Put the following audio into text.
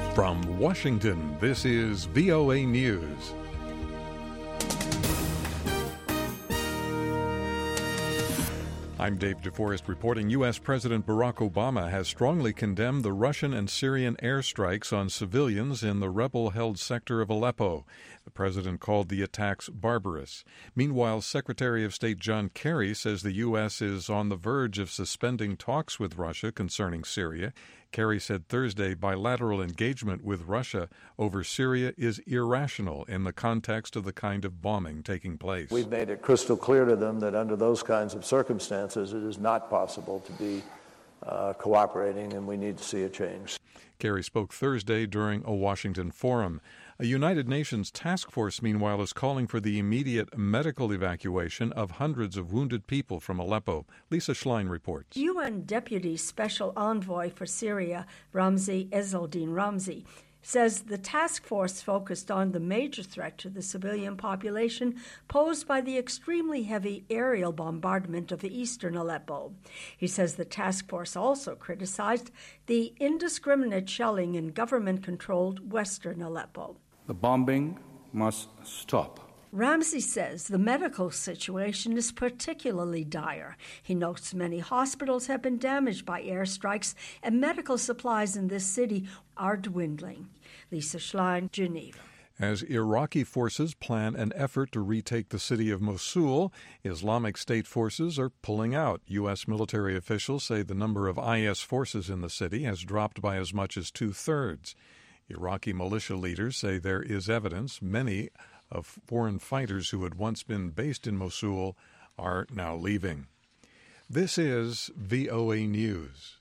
From Washington, this is VOA News. I'm Dave DeForest reporting U.S. President Barack Obama has strongly condemned the Russian and Syrian airstrikes on civilians in the rebel-held sector of Aleppo. The president called the attacks barbarous. Meanwhile, Secretary of State John Kerry says the U.S. is on the verge of suspending talks with Russia concerning Syria. Kerry said Thursday bilateral engagement with Russia over Syria is irrational in the context of the kind of bombing taking place. We've made it crystal clear to them that under those kinds of circumstances, it is not possible to be cooperating, and we need to see a change. Kerry spoke Thursday during a Washington forum. A United Nations task force, meanwhile, is calling for the immediate medical evacuation of hundreds of wounded people from Aleppo. Lisa Schlein reports. UN Deputy Special Envoy for Syria, Ramzi Ezzaldin Ramzi, says the task force focused on the major threat to the civilian population posed by the extremely heavy aerial bombardment of eastern Aleppo. He says the task force also criticized the indiscriminate shelling in government-controlled western Aleppo. The bombing must stop. Ramzi says the medical situation is particularly dire. He notes many hospitals have been damaged by airstrikes and medical supplies in this city are dwindling. Lisa Schlein, Geneva. As Iraqi forces plan an effort to retake the city of Mosul, Islamic State forces are pulling out. U.S. military officials say the number of IS forces in the city has dropped by as much as two-thirds. Iraqi militia leaders say there is evidence many of foreign fighters who had once been based in Mosul are now leaving. This is VOA News.